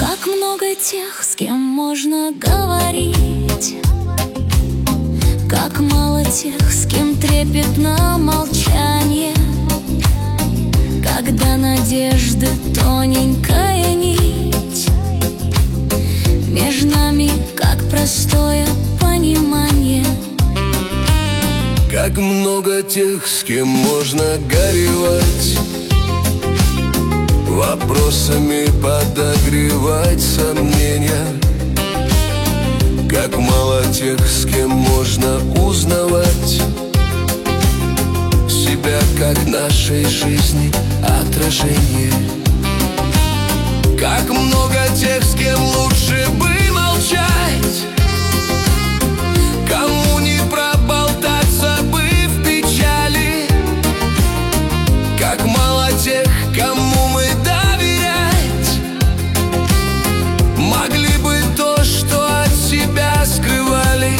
Как много тех, с кем можно говорить, как мало тех, с кем трепетно молчание, когда надежды тоненькая нить между нами, как простое понимание. Как много тех, с кем можно горевать, вопросами подогревать сомнения. Как мало тех, с кем можно узнавать себя, как нашей жизни отражение. Как много тех, с кем лучше бы молчать, кому не проболтаться бы в печали. Как мало тех, кому мы доверять могли бы то, что от себя скрывали.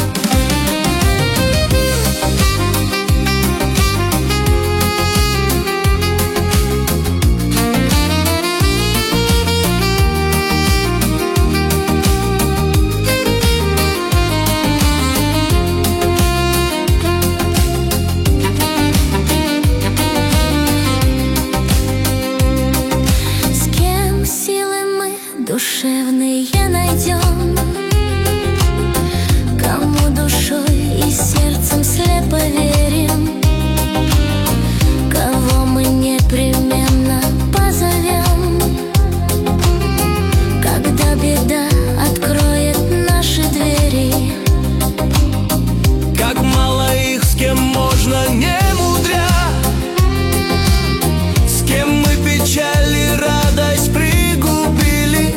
Душевные найдем, кому душой и сердцем слепо верим, кого мы непременно позовем, когда беда откроет наши двери. Как мало их, с кем можно не мудря, с кем мы печали, радость пригубили.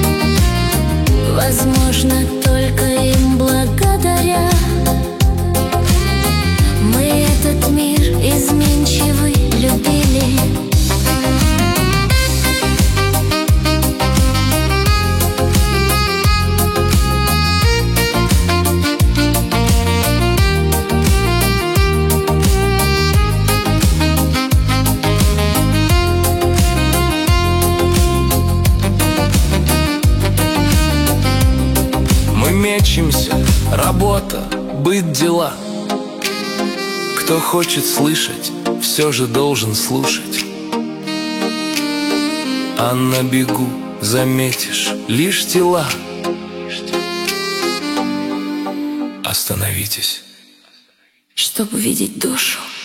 Возможно, только им благодаря мы этот мир изменчивый любили. Мечемся, работа, быт, дела. Кто хочет слышать, все же должен слушать. А на бегу заметишь лишь тела. Остановитесь, чтобы видеть душу.